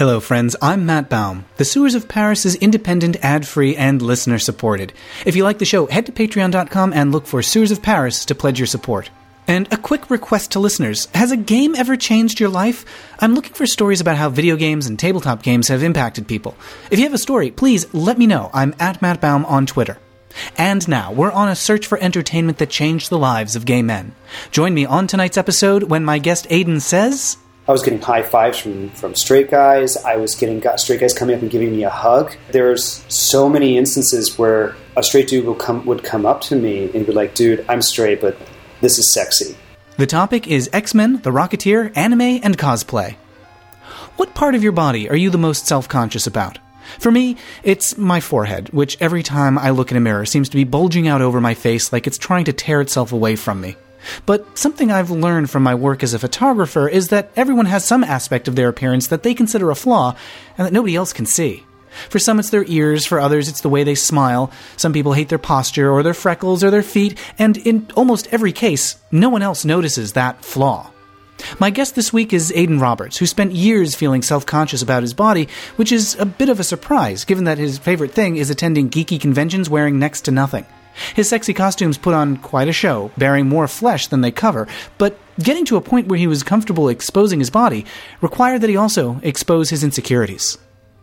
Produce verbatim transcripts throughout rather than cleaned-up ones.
Hello, friends. I'm Matt Baum. The Sewers of Paris is independent, ad-free, and listener-supported. If you like the show, head to patreon dot com and look for Sewers of Paris to pledge your support. And a quick request to listeners. Has a game ever changed your life? I'm looking for stories about how video games and tabletop games have impacted people. If you have a story, please let me know. I'm at Matt Baum on Twitter. And now, we're on a search for entertainment that changed the lives of gay men. Join me on tonight's episode when my guest Aidan says... I was getting high fives from, from straight guys. I was getting straight guys coming up and giving me a hug. There's so many instances where a straight dude would come, would come up to me and be like, dude, I'm straight, but this is sexy. The topic is X-Men, The Rocketeer, anime, and cosplay. What part of your body are you the most self-conscious about? For me, it's my forehead, which every time I look in a mirror seems to be bulging out over my face like it's trying to tear itself away from me. But something I've learned from my work as a photographer is that everyone has some aspect of their appearance that they consider a flaw and that nobody else can see. For some it's their ears, for others it's the way they smile, some people hate their posture or their freckles or their feet, and in almost every case, no one else notices that flaw. My guest this week is Aidan Roberts, who spent years feeling self-conscious about his body, which is a bit of a surprise, given that his favorite thing is attending geeky conventions wearing next to nothing. His sexy costumes put on quite a show, bearing more flesh than they cover, but getting to a point where he was comfortable exposing his body required that he also expose his insecurities.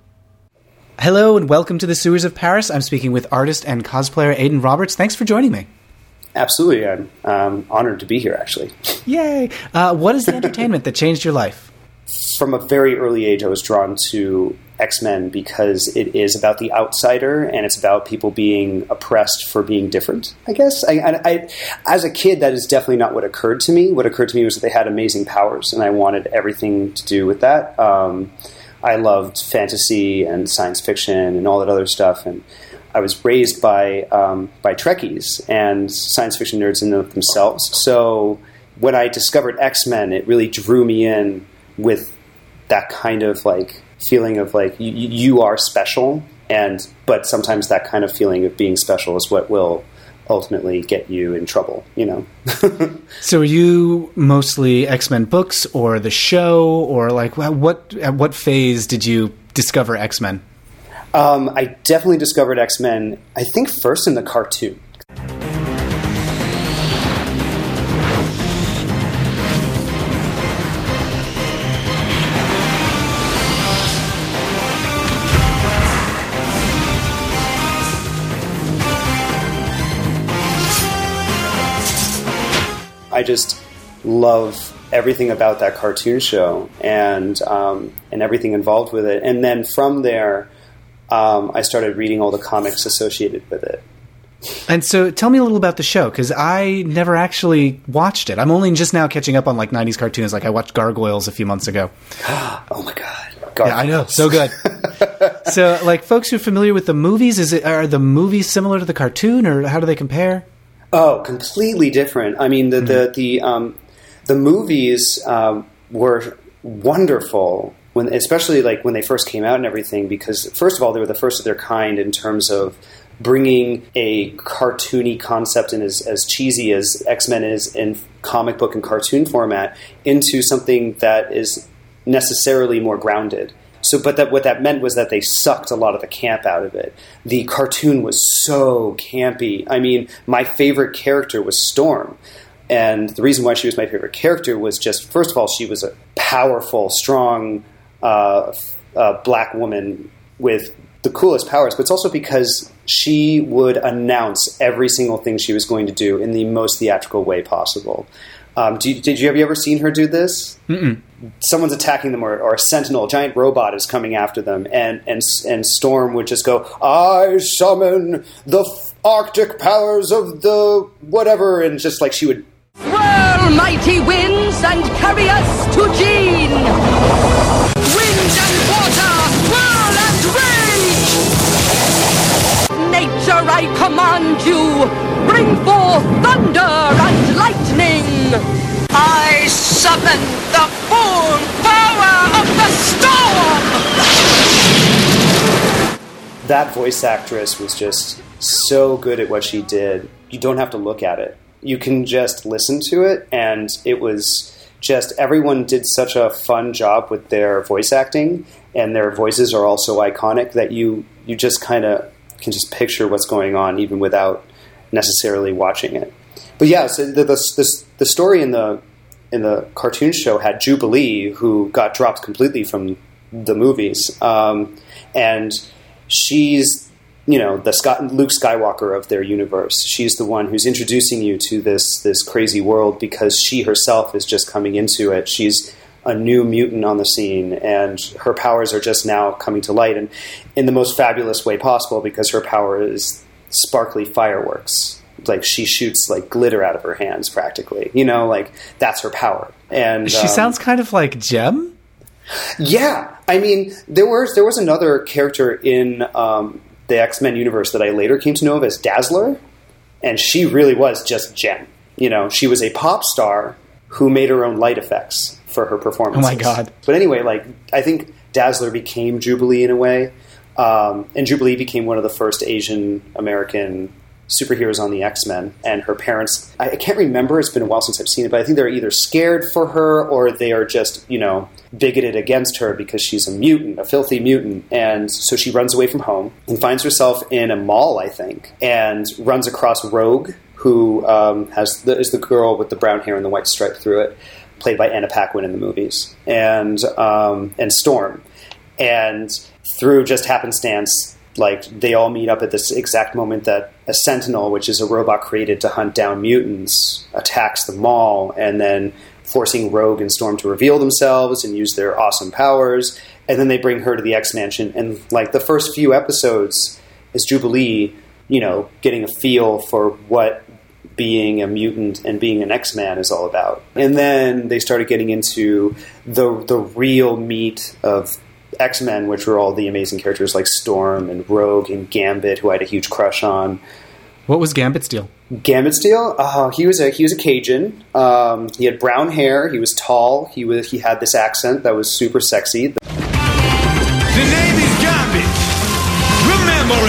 Hello and welcome to the Sewers of Paris. I'm speaking with artist and cosplayer Aidan Roberts. Thanks for joining me. Absolutely. I'm um, honored to be here, actually. Yay! Uh, what is the entertainment that changed your life? From a very early age, I was drawn to X-Men because it is about the outsider and it's about people being oppressed for being different, I guess. I, I, I, as a kid, that is definitely not what occurred to me. What occurred to me was that they had amazing powers, and I wanted everything to do with that. Um, I loved fantasy and science fiction and all that other stuff, and I was raised by um, by Trekkies and science fiction nerds in of themselves. So when I discovered X-Men, it really drew me in with that kind of like feeling of like you, you are special, and but sometimes that kind of feeling of being special is what will ultimately get you in trouble, you know. So are you mostly X-Men books or the show, or like what at what phase did you discover X-Men? Um, I definitely discovered X-Men, I think first in the cartoon. I just love everything about that cartoon show and um, and everything involved with it. And then from there, um, I started reading all the comics associated with it. And so tell me a little about the show, because I never actually watched it. I'm only just now catching up on like nineties cartoons. Like I watched Gargoyles a few months ago. Oh my God. Gargoyles. Yeah, I know. So good. So like folks who are familiar with the movies, is it are the movies similar to the cartoon, or how do they compare? Oh, completely different. I mean, the mm-hmm. the the um, the movies um, were wonderful when, especially like when they first came out and everything. Because first of all, they were the first of their kind in terms of bringing a cartoony concept and as as cheesy as X-Men is in comic book and cartoon format into something that is necessarily more grounded. So, but that what that meant was that they sucked a lot of the camp out of it. The cartoon was so campy. I mean, my favorite character was Storm. And the reason why she was my favorite character was just, first of all, she was a powerful, strong uh, uh, black woman with the coolest powers. But it's also because she would announce every single thing she was going to do in the most theatrical way possible. Um, do you, did you have you ever seen her do this? Mm-mm. Someone's attacking them, or, or a sentinel, a giant robot is coming after them, and and and Storm would just go, "I summon the f- Arctic powers of the whatever," and just like she would whirl mighty winds and carry us to Jean. Wind and water, whirl and rage. Nature, I command you, bring forth thunder and lightning. I summon the full power of the storm! That voice actress was just so good at what she did. You don't have to look at it. You can just listen to it, and it was just everyone did such a fun job with their voice acting, and their voices are also iconic that you you just kind of can just picture what's going on even without necessarily watching it. But yeah, so the the, the, the story in the in the cartoon show had Jubilee, who got dropped completely from the movies, um, and she's, you know, the Scott, Luke Skywalker of their universe. She's the one who's introducing you to this this crazy world because she herself is just coming into it. She's a new mutant on the scene, and her powers are just now coming to light, and in the most fabulous way possible, because her power is sparkly fireworks. Like, she shoots like glitter out of her hands practically, you know, like that's her power. And she um, sounds kind of like Jem. Yeah, I mean, there was there was another character in um, the X-Men universe that I later came to know of as Dazzler, and she really was just Jem. You know, she was a pop star who made her own light effects for her performances. Oh my God. But anyway, like, I think Dazzler became Jubilee in a way, um, and Jubilee became one of the first Asian American superheroes on the X-Men, and her parents, I can't remember, it's been a while since I've seen it, but I think they're either scared for her or they are just, you know, bigoted against her because she's a mutant, a filthy mutant, and so she runs away from home and finds herself in a mall, I think, and runs across Rogue, who um, has the, is the girl with the brown hair and the white stripe through it, played by Anna Paquin in the movies, and um, and Storm, and through just happenstance, like, they all meet up at this exact moment that a Sentinel, which is a robot created to hunt down mutants, attacks the mall, and then forcing Rogue and Storm to reveal themselves and use their awesome powers. And then they bring her to the X-Mansion. And, like, the first few episodes is Jubilee, you know, getting a feel for what being a mutant and being an X-Man is all about. And then they started getting into the the real meat of X-Men, which were all the amazing characters like Storm and Rogue and Gambit, who I had a huge crush on. What was Gambit's deal? Gambit's deal? Uh, he was a he was a Cajun. Um, he had brown hair. He was tall. He was he had this accent that was super sexy. The name is Gambit. Remember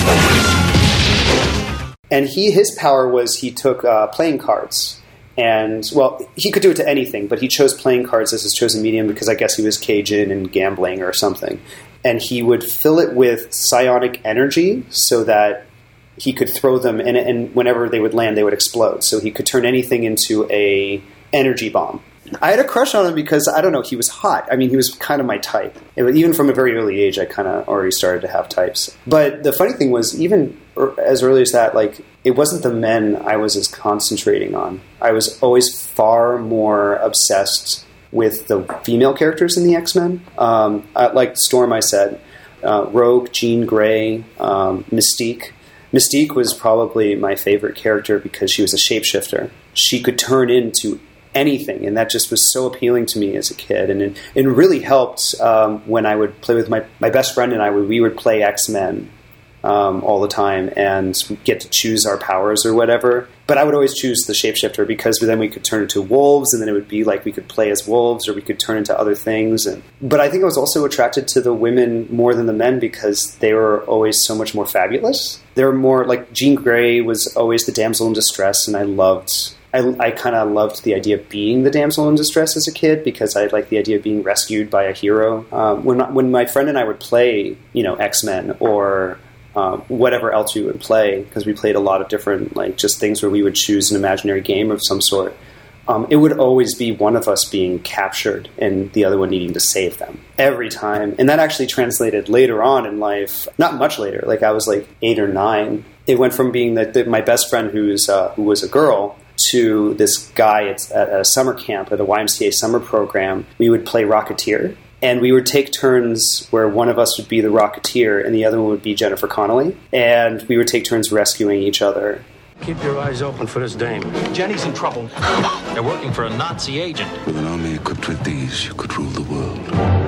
it. And he his power was he took uh, playing cards. And, well, he could do it to anything, but he chose playing cards as his chosen medium because I guess he was Cajun and gambling or something. And he would fill it with psionic energy so that he could throw them, and, and whenever they would land, they would explode. So he could turn anything into a energy bomb. I had a crush on him because, I don't know, he was hot. I mean, he was kind of my type. It was, even from a very early age, I kind of already started to have types. But the funny thing was, even as early as that, like, it wasn't the men I was as concentrating on. I was always far more obsessed with the female characters in the X-Men. Um, I, like Storm, I said, uh, Rogue, Jean Grey, um, Mystique. Mystique was probably my favorite character because she was a shapeshifter. She could turn into anything, and that just was so appealing to me as a kid. And it, it really helped um, when I would play with my, my best friend and I, would, we would play X-Men um, all the time and get to choose our powers or whatever. But I would always choose the shapeshifter because then we could turn into wolves, and then it would be like we could play as wolves or we could turn into other things. And, but I think I was also attracted to the women more than the men because they were always so much more fabulous. They were more like Jean Grey was always the damsel in distress, and I loved... I, I kind of loved the idea of being the damsel in distress as a kid because I liked the idea of being rescued by a hero. Um, when my, when my friend and I would play, you know, X-Men or um, whatever else we would play, because we played a lot of different, like, just things where we would choose an imaginary game of some sort, um, it would always be one of us being captured and the other one needing to save them every time. And that actually translated later on in life, not much later, like I was like eight or nine. It went from being the, the, my best friend who's uh, who was a girl to this guy at, at a summer camp at a Y M C A summer program. We would play Rocketeer, and we would take turns where one of us would be the Rocketeer and the other one would be Jennifer Connelly, and we would take turns rescuing each other. Keep your eyes open for this dame. Jenny's in trouble. They're working for a Nazi agent. With an army equipped with these, you could rule the world.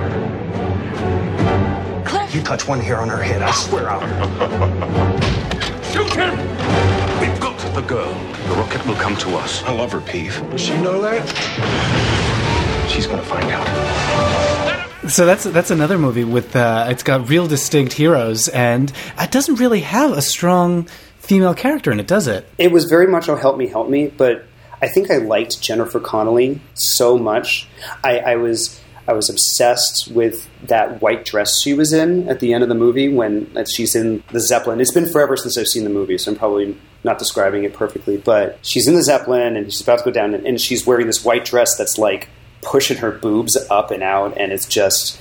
Cliff! You touch one hair on her head, I swear I'll... Shoot him! We've got the girl. The rocket will come to us. I love her, Peeve. Does she know that? She's gonna find out. So that's that's another movie with uh, it's got real distinct heroes, and it doesn't really have a strong female character in it, does it? It was very much "Oh, help me, help me," but I think I liked Jennifer Connelly so much. I, I was I was obsessed with that white dress she was in at the end of the movie when she's in the Zeppelin. It's been forever since I've seen the movie, so I'm probably not describing it perfectly. But she's in the Zeppelin, and she's about to go down, and, and she's wearing this white dress that's like pushing her boobs up and out, and it's just...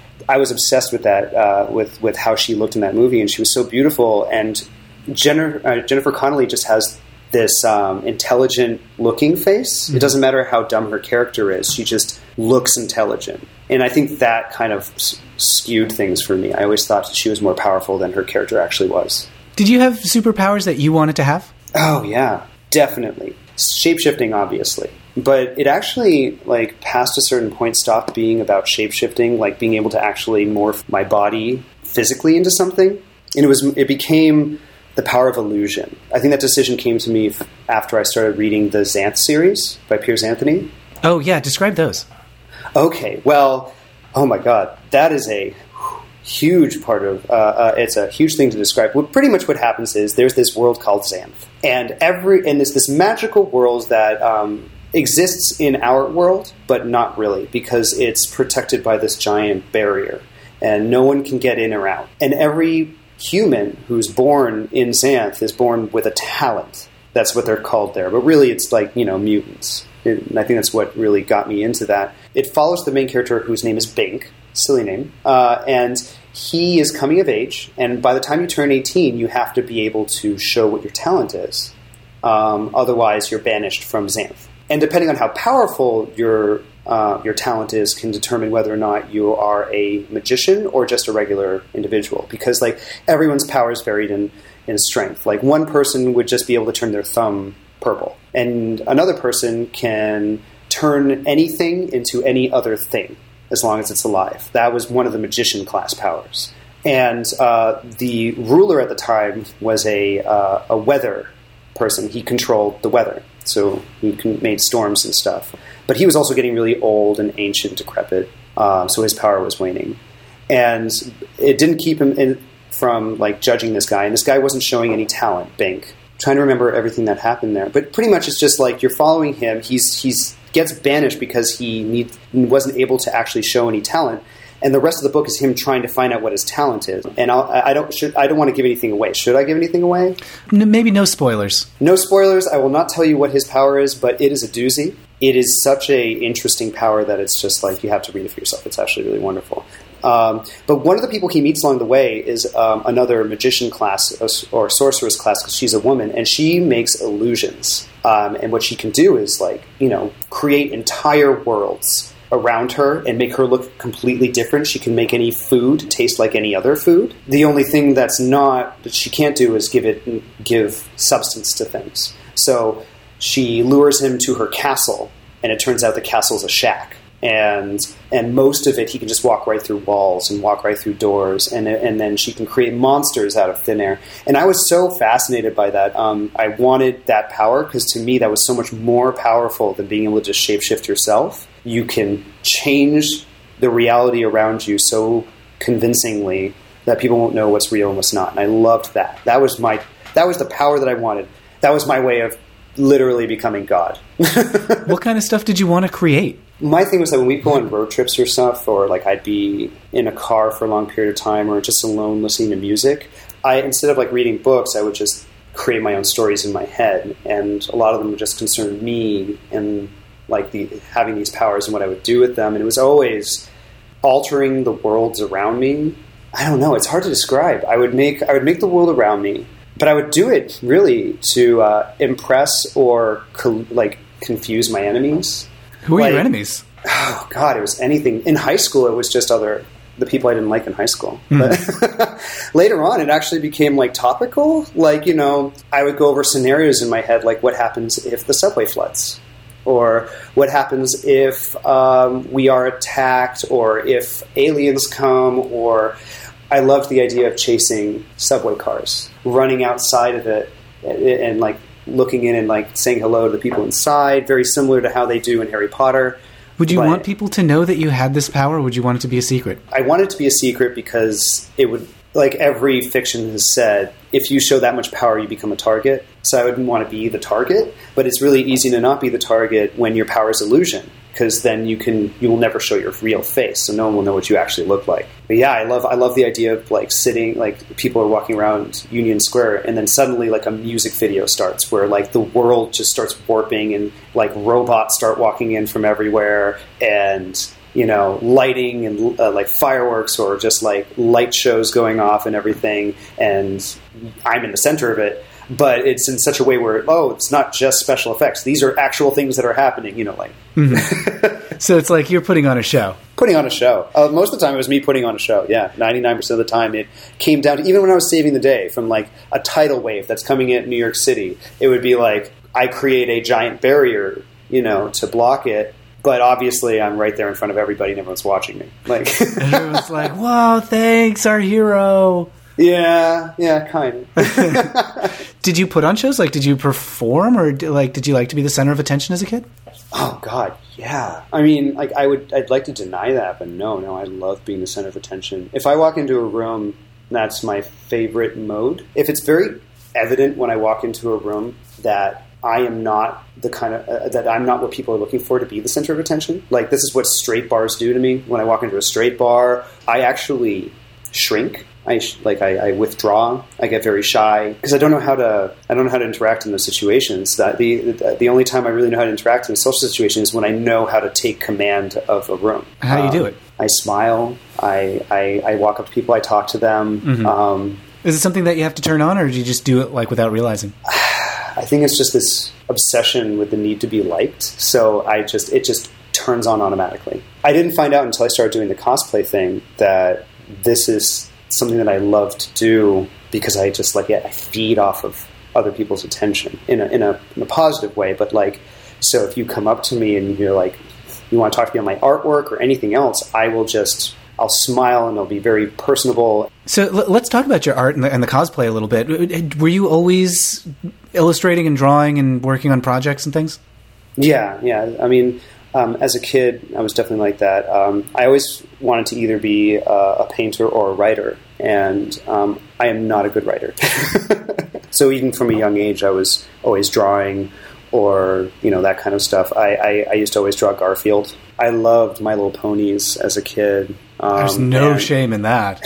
I was obsessed with that, uh, with, with how she looked in that movie, and she was so beautiful. And Jennifer, uh, Jennifer Connelly just has this um, intelligent-looking face. Mm-hmm. It doesn't matter how dumb her character is. She just looks intelligent. And I think that kind of s- skewed things for me. I always thought she was more powerful than her character actually was. Did you have superpowers that you wanted to have? Oh, yeah, definitely. Shape-shifting, obviously. But it actually, like, past a certain point, stopped being about shape-shifting, like being able to actually morph my body physically into something. And it was, it became the power of illusion. I think that decision came to me f- after I started reading the Xanth series by Piers Anthony. Oh, yeah, describe those. Okay, well, oh my God, that is a huge part of, uh, uh, it's a huge thing to describe. Well, pretty much what happens is there's this world called Xanth. And every, and it's this magical world that um, exists in our world, but not really, because it's protected by this giant barrier. And no one can get in or out. And every human who's born in Xanth is born with a talent. That's what they're called there. But really, it's like, you know, mutants. It, and I think that's what really got me into that. It follows the main character, whose name is Bink. Silly name. Uh, and he is coming of age. And by the time you turn eighteen, you have to be able to show what your talent is. Um, otherwise, you're banished from Xanth. And depending on how powerful your uh, your talent is can determine whether or not you are a magician or just a regular individual. Because, like, everyone's power is varied in, in strength. Like, one person would just be able to turn their thumb purple. And another person can turn anything into any other thing, as long as it's alive. That was one of the magician class powers. And uh, the ruler at the time was a, uh, a weather person. He controlled the weather. So he made storms and stuff. But he was also getting really old and ancient, decrepit, uh, so his power was waning. And it didn't keep him in, from like judging this guy. And this guy wasn't showing any talent, Bink. I'm trying to remember everything that happened there. But pretty much it's just like you're following him. He's he's gets banished because he need, wasn't able to actually show any talent. And the rest of the book is him trying to find out what his talent is. And I'll, I don't should, I don't want to give anything away. Should I give anything away? N- maybe no spoilers. No spoilers. I will not tell you what his power is, but it is a doozy. It is such a interesting power that it's just like you have to read it for yourself. It's actually really wonderful. Um, but one of the people he meets along the way is um, another magician class or sorceress class, because she's a woman, and she makes illusions. Um, and what she can do is, like, you know, create entire worlds around her and make her look completely different. She can make any food taste like any other food. The only thing that's not, that she can't do is give it, give substance to things. So she lures him to her castle, and it turns out the castle's a shack. And and most of it, he can just walk right through walls and walk right through doors, and and then she can create monsters out of thin air. And I was so fascinated by that. Um, I wanted that power, because to me that was so much more powerful than being able to just shapeshift yourself. You can change the reality around you so convincingly that people won't know what's real and what's not. And I loved that. That was my that was the power that I wanted. That was my way of literally becoming God. What kind of stuff did you want to create? My thing was that when we go on road trips or stuff, or like I'd be in a car for a long period of time, or just alone listening to music, I instead of like reading books, I would just create my own stories in my head, and a lot of them would just concern me and like the having these powers and what I would do with them. And it was always altering the worlds around me. I don't know; it's hard to describe. I would make I would make the world around me, but I would do it really to uh, impress or co- like confuse my enemies. Who are like, your enemies? Oh, God, it was anything. In high school, it was just other the people I didn't like in high school. Mm. But later on, it actually became, like, topical. Like, you know, I would go over scenarios in my head, like what happens if the subway floods? Or what happens if um, we are attacked? Or if aliens come? Or I loved the idea of chasing subway cars, running outside of it and, and like, looking in and like saying hello to the people inside, very similar to how they do in Harry Potter. Would you but want people to know that you had this power, or would you want it to be a secret? I want it to be a secret because it would, like every fiction has said, if you show that much power, you become a target. so I wouldn't want to be the target. But it's really easy to not be the target when your power is illusion, because then you can you will never show your real face, so no one will know what you actually look like. But yeah, I love I love the idea of like sitting, like people are walking around Union Square, and then suddenly like a music video starts where like the world just starts warping, and like robots start walking in from everywhere, and you know, lighting and uh, like fireworks or just like light shows going off and everything, and I'm in the center of it. But it's in such a way where, oh, it's not just special effects. These are actual things that are happening, you know, like. Mm-hmm. So it's like you're putting on a show. Putting on a show. Uh, most of the time it was me putting on a show, yeah. ninety-nine percent of the time it came down to, even when I was saving the day from like a tidal wave that's coming in New York City, it would be like, I create a giant barrier, you know, to block it. But obviously, I'm right there in front of everybody, and everyone's watching me. Like everyone's like, "Wow, thanks, our hero." Yeah, yeah, kind of. Did you put on shows? Like, did you perform, or like, did you like to be the center of attention as a kid? Oh God, yeah. I mean, like, I would, I'd like to deny that, but no, no, I love being the center of attention. If I walk into a room, that's my favorite mode. If it's very evident when I walk into a room that I am not the kind of uh, that I'm not what people are looking for to be the center of attention. Like, this is what straight bars do to me. When I walk into a straight bar, I actually shrink. I like I, I withdraw. I get very shy because I don't know how to. I don't know how to interact in those situations. That the, the the only time I really know how to interact in a social situation is when I know how to take command of a room. How do you um, do it? I smile. I, I I walk up to people. I talk to them. Mm-hmm. Um, is it something that you have to turn on, or do you just do it like without realizing? I think it's just this obsession with the need to be liked. So I just it just turns on automatically. I didn't find out until I started doing the cosplay thing that this is something that I love to do because I just like yeah, I feed off of other people's attention in a in a in a positive way. But like, so if you come up to me and you're like, you want to talk to me on my artwork or anything else, I will just I'll smile and I'll be very personable. So l- let's talk about your art and the, and the cosplay a little bit. Were you always illustrating and drawing and working on projects and things? Yeah, yeah. I mean, um, as a kid, I was definitely like that. Um, I always wanted to either be uh, a painter or a writer, and um, I am not a good writer. So even from a young age, I was always drawing or, you know, that kind of stuff. I, I, I used to always draw Garfield. I loved My Little Ponies as a kid. Um, There's no and, shame in that.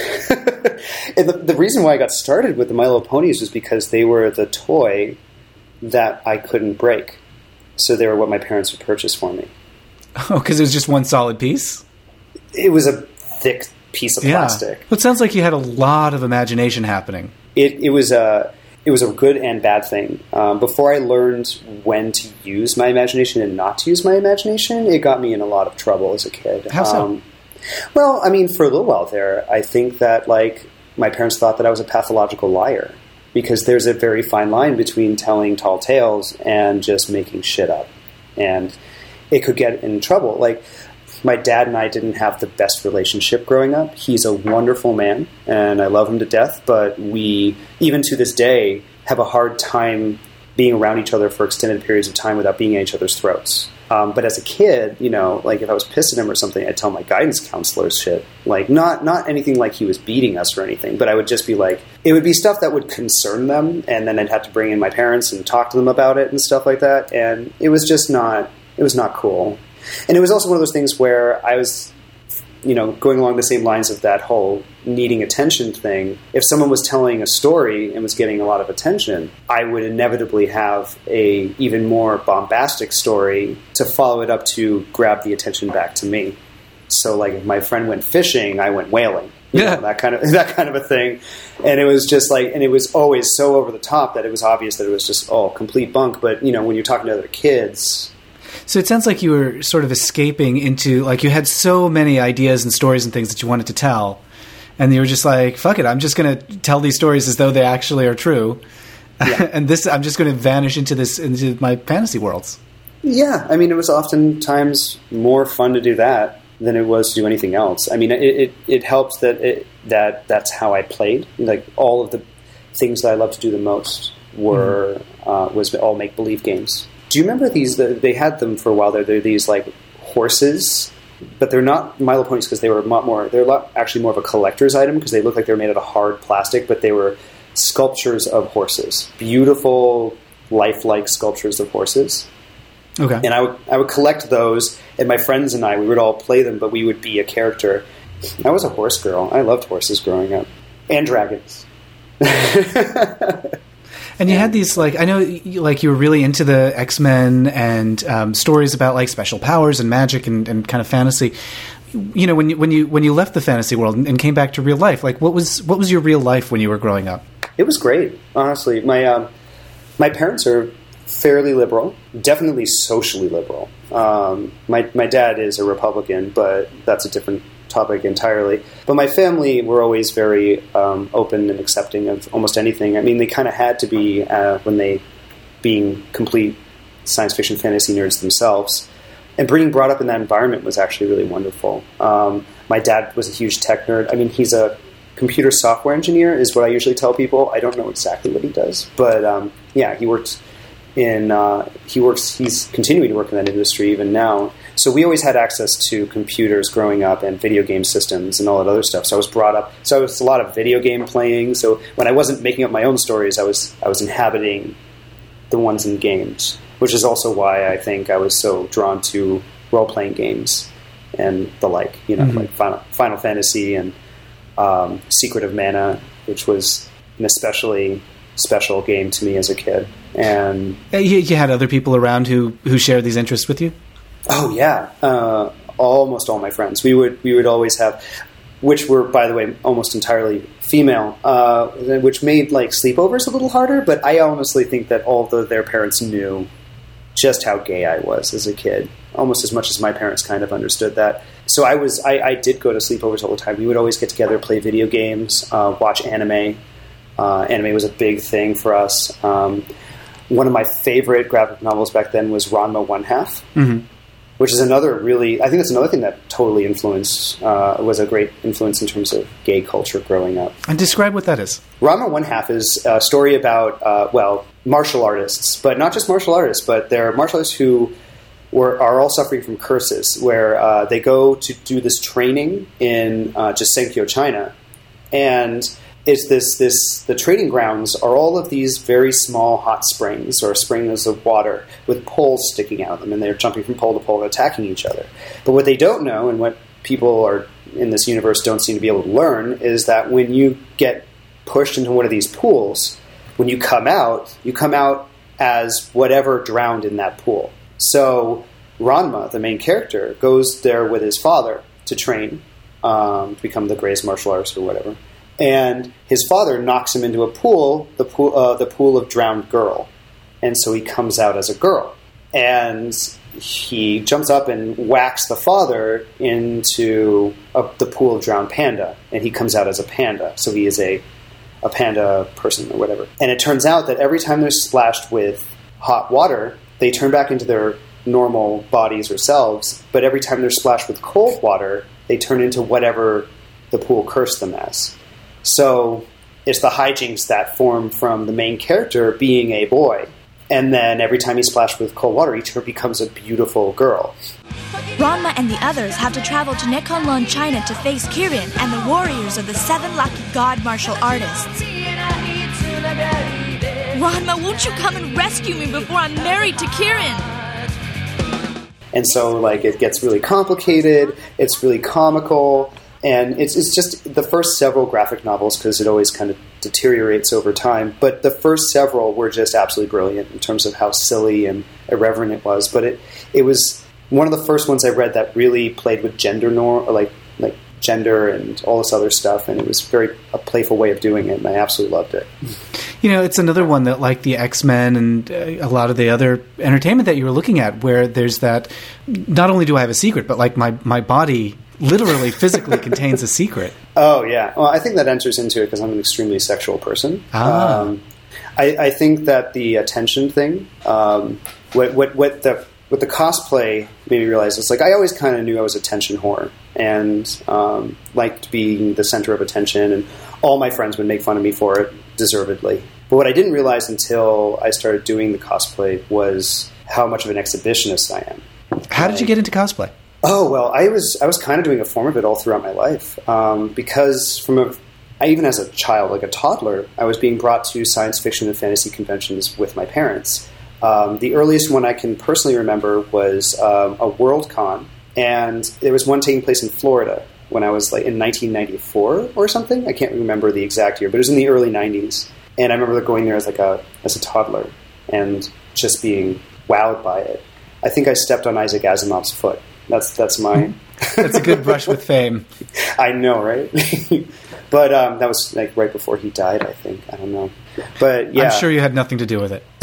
and the, the reason why I got started with the My Little Ponies was because they were the toy that I couldn't break. So they were what my parents would purchase for me. Oh, because it was just one solid piece? It was a thick piece of yeah. plastic. Well, it sounds like you had a lot of imagination happening. It, it was a... It was a good and bad thing. Um, before I learned when to use my imagination and not to use my imagination, it got me in a lot of trouble as a kid. How so? Um, well, I mean, for a little while there, I think that, like, my parents thought that I was a pathological liar because there's a very fine line between telling tall tales and just making shit up. And it could get in trouble. Like, my dad and I didn't have the best relationship growing up. He's a wonderful man, and I love him to death, but we, even to this day, have a hard time being around each other for extended periods of time without being at each other's throats. Um, but as a kid, you know, like if I was pissed at him or something, I'd tell my guidance counselors shit. Like, not not anything like he was beating us or anything, but I would just be like, it would be stuff that would concern them, and then I'd have to bring in my parents and talk to them about it and stuff like that, and it was just not, it was not cool. And it was also one of those things where I was, you know, going along the same lines of that whole needing attention thing. If someone was telling a story and was getting a lot of attention, I would inevitably have a even more bombastic story to follow it up to grab the attention back to me. So, like, if my friend went fishing, I went whaling. You yeah, know, that kind of that kind of a thing. And it was just like, and it was always so over the top that it was obvious that it was just all complete bunk. But, you know, when you're talking to other kids. So it sounds like you were sort of escaping into, like, you had so many ideas and stories and things that you wanted to tell, and you were just like, fuck it, I'm just going to tell these stories as though they actually are true. Yeah. And this, I'm just going to vanish into this, into my fantasy worlds. Yeah, I mean, it was oftentimes more fun to do that than it was to do anything else. I mean, it it, it helped that it, that that's how I played. Like, all of the things that I loved to do the most were mm-hmm. uh, was all make-believe games. Do you remember these? They had them for a while there. They're these, like, horses, but they're not My Little Ponies because they were a lot more. They're a lot, actually more of a collector's item because they look like they were made out of hard plastic, but they were sculptures of horses. Beautiful, lifelike sculptures of horses. Okay. And I would I would collect those, and my friends and I, we would all play them, but we would be a character. I was a horse girl. I loved horses growing up. And dragons. And you had these, like, I know, like, you were really into the X-Men and um, stories about, like, special powers and magic and, and kind of fantasy. You know, when you when you when you left the fantasy world and, and came back to real life, like, what was what was your real life when you were growing up? It was great, honestly. My um, my parents are fairly liberal, definitely socially liberal. Um, my my dad is a Republican, but that's a different topic entirely. But my family were always very um, open and accepting of almost anything. I mean, they kind of had to be uh, when they, being complete science fiction fantasy nerds themselves. And being brought up in that environment was actually really wonderful. Um, my dad was a huge tech nerd. I mean, he's a computer software engineer is what I usually tell people. I don't know exactly what he does. But um, yeah, he works in, uh, he works, he's continuing to work in that industry even now. So we always had access to computers growing up and video game systems and all that other stuff. So I was brought up, so it was a lot of video game playing. So when I wasn't making up my own stories, I was I was inhabiting the ones in games, which is also why I think I was so drawn to role-playing games and the like, you know, mm-hmm. like Final, Final Fantasy and um, Secret of Mana, which was an especially special game to me as a kid. And you, you had other people around who, who shared these interests with you? Oh yeah, uh, almost all my friends. We would we would always have, which were, by the way, almost entirely female, uh, which made like sleepovers a little harder. But I honestly think that all of their parents knew just how gay I was as a kid, almost as much as my parents kind of understood that. So I was I, I did go to sleepovers all the time. We would always get together, play video games, uh, watch anime. Uh, anime was a big thing for us. Um, one of my favorite graphic novels back then was Ranma One Half. Mm-hmm. Which is another really, I think that's another thing that totally influenced, uh, was a great influence in terms of gay culture growing up. And describe what that is. Ranma One Half is a story about, uh, well, martial artists, but not just martial artists, but they're martial artists who were are all suffering from curses, where uh, they go to do this training in uh, Jisenkyo, China, and it's this, this, the training grounds are all of these very small hot springs or springs of water with poles sticking out of them, and they're jumping from pole to pole and attacking each other. But what they don't know, and what people are in this universe don't seem to be able to learn, is that when you get pushed into one of these pools, when you come out, you come out as whatever drowned in that pool. So Ranma, the main character, goes there with his father to train, um, to become the greatest martial artist or whatever. And his father knocks him into a pool, the pool, uh, the pool of drowned girl. And so he comes out as a girl. And he jumps up and whacks the father into a, the pool of drowned panda. And he comes out as a panda. So he is a, a panda person or whatever. And it turns out that every time they're splashed with hot water, they turn back into their normal bodies or selves. But every time they're splashed with cold water, they turn into whatever the pool cursed them as. So it's the hijinks that form from the main character being a boy. And then every time he's splashed with cold water, he becomes a beautiful girl. Ranma and the others have to travel to Nekonlon, China to face Kirin and the warriors of the Seven Lucky God martial artists. Ranma, won't you come and rescue me before I'm married to Kirin? And so, like, it gets really complicated. It's really comical. And it's it's just the first several graphic novels, because it always kind of deteriorates over time. But the first several were just absolutely brilliant in terms of how silly and irreverent it was. But it it was one of the first ones I read that really played with gender norm, or like like gender and all this other stuff. And it was very a playful way of doing it, and I absolutely loved it. You know, it's another one that, like the X-Men and uh, a lot of the other entertainment that you were looking at, where there's that, not only do I have a secret, but like my, my body literally physically contains a secret. Oh, yeah. Well, I think that enters into it because I'm an extremely sexual person. Ah. Um, I, I think that the attention thing, um, what, what, what the what the cosplay made me realize is, like, I always kind of knew I was attention whore and um, liked being the center of attention, and all my friends would make fun of me for it, deservedly. But what I didn't realize until I started doing the cosplay was how much of an exhibitionist I am. How did you get into cosplay? Oh, well, I was I was kind of doing a form of it all throughout my life, um, because from a I even as a child, like a toddler, I was being brought to science fiction and fantasy conventions with my parents. Um, the earliest one I can personally remember was um, a Worldcon, and there was one taking place in Florida when I was like in nineteen ninety-four or something. I can't remember the exact year, but it was in the early nineties. And I remember going there as like a as a toddler and just being wowed by it. I think I stepped on Isaac Asimov's foot. That's that's my. That's a good brush with fame. I know, right? But um, that was like right before he died, I think. I don't know. But yeah, I'm sure you had nothing to do with it.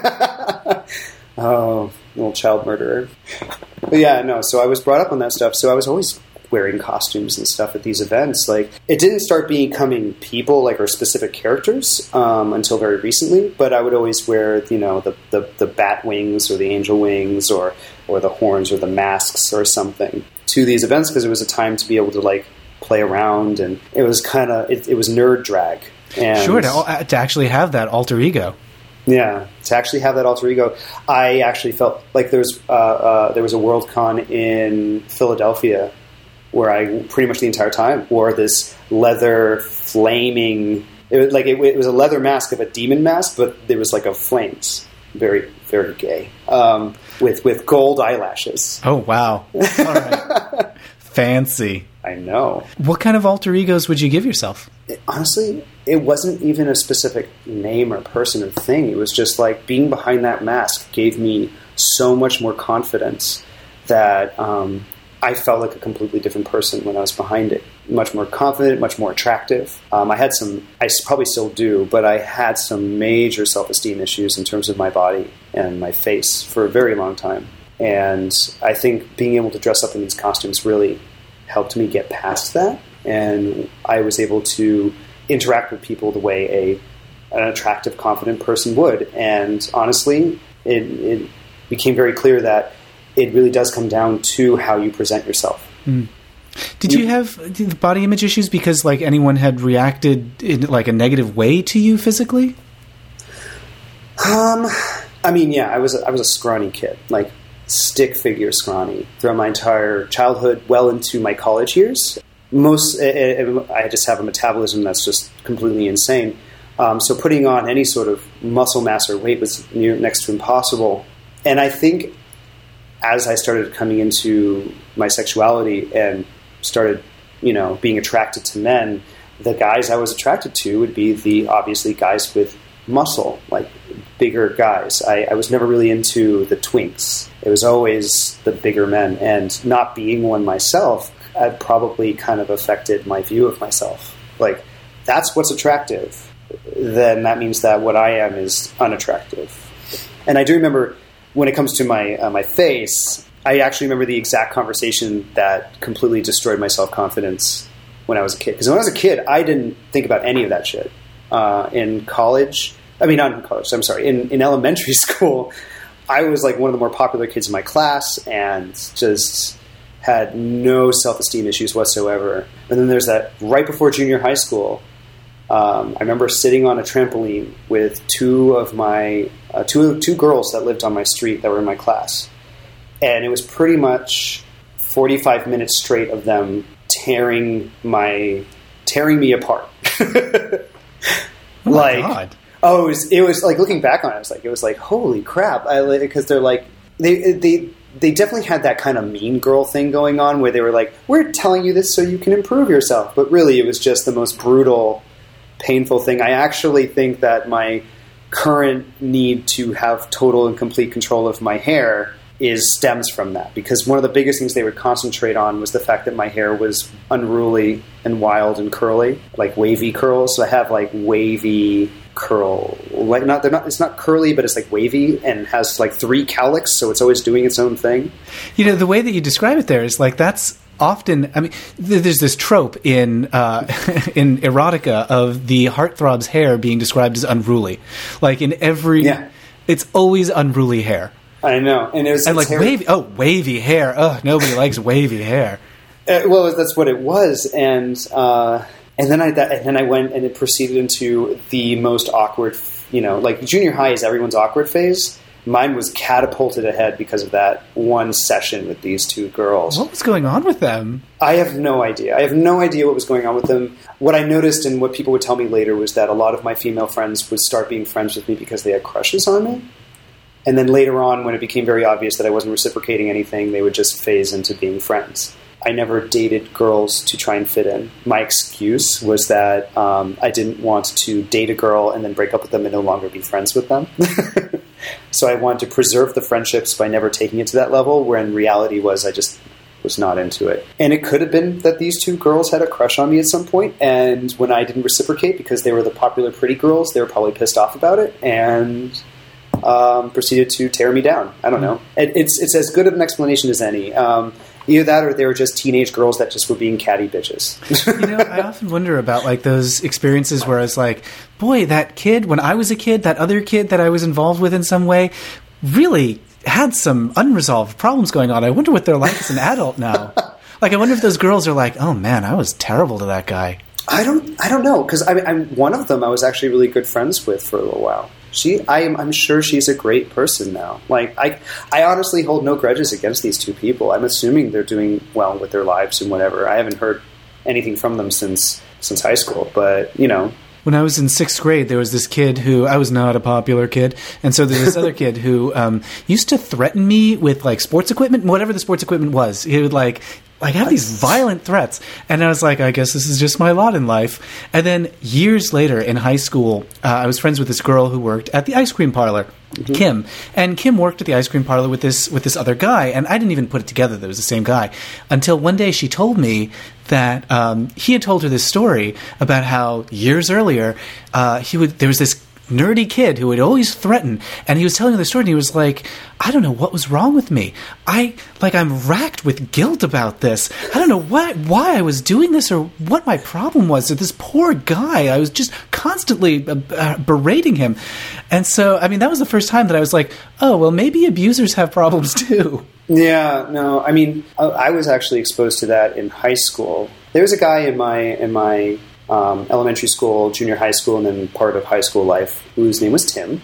Oh, little child murderer. But yeah, no. So I was brought up on that stuff. So I was always wearing costumes and stuff at these events. Like, it didn't start becoming people, like, or specific characters um, until very recently. But I would always wear, you know, the, the, the bat wings or the angel wings or or the horns or the masks or something to these events because it was a time to be able to like play around, and it was kind of it, it was nerd drag. And sure, to, to actually have that alter ego. Yeah, to actually have that alter ego, I actually felt like there was uh, uh, there was a Worldcon in Philadelphia where I pretty much the entire time wore this leather flaming. It was like it, it was a leather mask of a demon mask, but there was like a flames. Very, very gay. Um, with with gold eyelashes. Oh wow! All right, fancy. I know. What kind of alter egos would you give yourself? It, honestly, it wasn't even a specific name or person or thing. It was just like being behind that mask gave me so much more confidence that um, I felt like a completely different person when I was behind it. Much more confident, much more attractive. Um, I had some, I probably still do, but I had some major self-esteem issues in terms of my body and my face for a very long time. And I think being able to dress up in these costumes really helped me get past that. And I was able to interact with people the way a an attractive, confident person would. And honestly, it, it became very clear that it really does come down to how you present yourself. Mm. Did you, you have body image issues because like anyone had reacted in like a negative way to you physically? Um, I mean, yeah, I was I was a scrawny kid, like stick figure scrawny throughout my entire childhood, well into my college years. Most, I just have a metabolism that's just completely insane. Um, so putting on any sort of muscle mass or weight was near next to impossible. And I think as I started coming into my sexuality and started, you know, being attracted to men, the guys I was attracted to would be the obviously guys with muscle, like bigger guys. I, I was never really into the twinks. It was always the bigger men. And not being one myself had probably kind of affected my view of myself. Like, that's what's attractive. Then that means that what I am is unattractive. And I do remember when it comes to my uh, my face, I actually remember the exact conversation that completely destroyed my self-confidence when I was a kid. Because when I was a kid, I didn't think about any of that shit. Uh, in college, I mean, not in college, I'm sorry, in, in elementary school, I was like one of the more popular kids in my class and just had no self-esteem issues whatsoever. And then there's that right before junior high school, um, I remember sitting on a trampoline with two of my, uh, two, two girls that lived on my street that were in my class. And it was pretty much forty-five minutes straight of them tearing my, tearing me apart. Oh like, my God. Oh, it was, it was like looking back on it, I was like, it was like, holy crap. I, because they're like, they, they, they definitely had that kind of mean girl thing going on where they were like, we're telling you this so you can improve yourself. But really, it was just the most brutal, painful thing. I actually think that my current need to have total and complete control of my hair is stems from that, because one of the biggest things they would concentrate on was the fact that my hair was unruly and wild and curly, like wavy curls. So I have like wavy curl, like not they're not it's not curly, but it's like wavy and has like three cowlicks, so it's always doing its own thing. You know, the way that you describe it there is like that's often, I mean, th- there's this trope in uh, in erotica of the heartthrob's hair being described as unruly. Like in every, yeah. It's always unruly hair. I know, and it was and like hair- wavy. Oh, wavy hair. Oh, nobody likes wavy hair. Uh, well, that's what it was, and uh, and then I that, and then I went and it proceeded into the most awkward. You know, like junior high is everyone's awkward phase. mine was catapulted ahead because of that one session with these two girls. What was going on with them? I have no idea. I have no idea what was going on with them. What I noticed and what people would tell me later was that a lot of my female friends would start being friends with me because they had crushes on me. And then later on, when it became very obvious that I wasn't reciprocating anything, they would just phase into being friends. I never dated girls to try and fit in. My excuse was that um, I didn't want to date a girl and then break up with them and no longer be friends with them. So I wanted to preserve the friendships by never taking it to that level, where in reality was I just was not into it. And it could have been that these two girls had a crush on me at some point, and when I didn't reciprocate because they were the popular pretty girls, they were probably pissed off about it and um, proceeded to tear me down. I don't know. It, it's it's as good of an explanation as any. Um, either that or they were just teenage girls that just were being catty bitches. You know, I often wonder about like those experiences where I was like, boy, that kid, when I was a kid, that other kid that I was involved with in some way really had some unresolved problems going on. I wonder what they're like as an adult now. Like, I wonder if those girls are like, oh man, I was terrible to that guy. I don't I don't know, because I mean, I'm, one of them I was actually really good friends with for a little while. She, I am, I'm sure she's a great person now. Like, I, I honestly hold no grudges against these two people. I'm assuming they're doing well with their lives and whatever. I haven't heard anything from them since since high school, but, you know. When I was in sixth grade, there was this kid who, I was not a popular kid, and so there's this other kid who um, used to threaten me with, like, sports equipment, whatever the sports equipment was. He would, like... Like, have these violent threats. And I was like, I guess this is just my lot in life. And then years later in high school, uh, I was friends with this girl who worked at the ice cream parlor, mm-hmm. Kim. And Kim worked at the ice cream parlor with this with this other guy. And I didn't even put it together that it was the same guy. Until one day she told me that um, he had told her this story about how years earlier, uh, he would there was this nerdy kid who would always threaten, and he was telling her the story, and he was like, I don't know what was wrong with me. I, like, I'm racked with guilt about this. I don't know what, why I was doing this or what my problem was. This poor guy, I was just constantly uh, uh, berating him. And so, I mean, that was the first time that I was like, oh, well, maybe abusers have problems too. Yeah, no, I mean, I, I was actually exposed to that in high school. There was a guy in my, in my, Um, elementary school, junior high school, and then part of high school life, whose name was Tim.